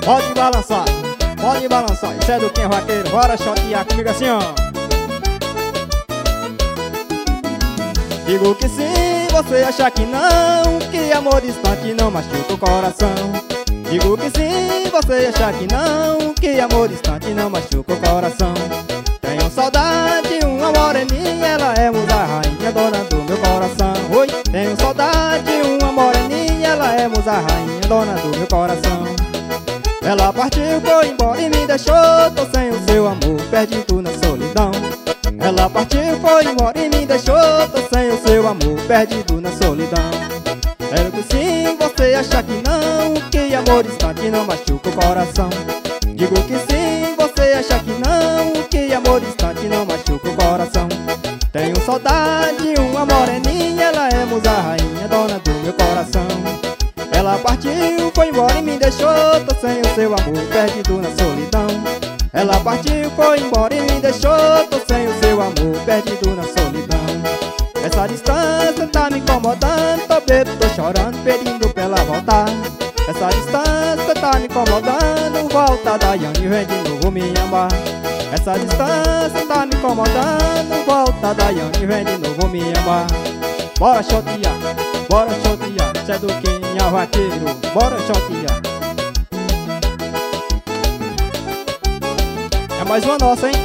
Pode balançar, isso é do quem vaqueiro. Bora chotear comigo assim, ó. Digo que sim, você acha que não, que amor distante não machuca o coração. Digo que sim, você acha que não, que amor distante não machuca o coração. Tenho saudade de uma moreninha, ela é musa rainha, dona do meu coração. Oi, tenho saudade de uma moreninha, ela é musa rainha, dona do meu coração. Ela partiu, foi embora e me deixou, tô sem o seu amor, perdido na solidão. Ela partiu, foi embora e me deixou, tô sem o seu amor, perdido na solidão. Quero que sim, você acha que não, que amor distante não machuca o coração. Digo que sim, você acha que não, que amor distante não machuca o coração. Tenho saudade de uma moreninha, ela é musa rainha, dona do meu coração. Ela partiu, foi embora e me deixou, tô sem o seu amor, perdido na solidão. Ela partiu, foi embora e me deixou, tô sem o seu amor, perdido na solidão. Essa distância tá me incomodando, tô bebo, tô chorando, pedindo pra ela voltar. Essa distância tá me incomodando, volta Daiane, vem de novo me amar. Essa distância tá me incomodando, volta Daiane, vem de novo me amar. Bora chotear, isso é do quem é vaqueiro. Bora chotear. É mais uma nossa, hein?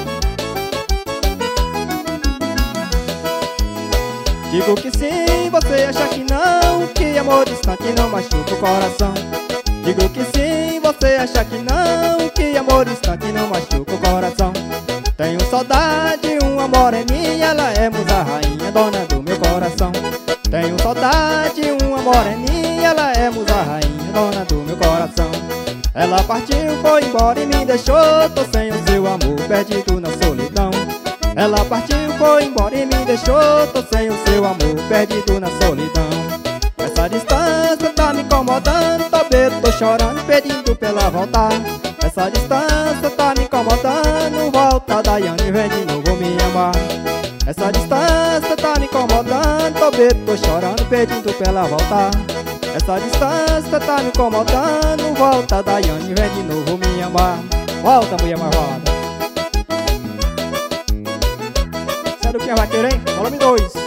Digo que sim, você acha que não, que amor distante não machuca o coração. Digo que sim, você acha que não, que amor distante não machuca o coração. Tenho saudade de uma moreninha, ela é musa rainha, dona do meu coração. Tenho saudade de uma moreninha, ela é musa rainha, dona do meu coração. Ela partiu, foi embora e me deixou, tô sem o seu amor, perdido na solidão. Ela partiu, foi embora e me deixou, tô sem o seu amor, perdido na solidão. Essa distância tá me incomodando, tô bebo, tô chorando, pedindo pra ela voltar. Essa distância tá me incomodando, volta Daiane, vem de novo me amar. Essa distância tá me incomodando, tô bebo, tô chorando, pedindo pra ela voltar. Essa distância tá me incomodando, volta Daiane, vem de novo me amar. Volta, mulher malvada. Isso é do que é vaqueiro, hein? Volume 2.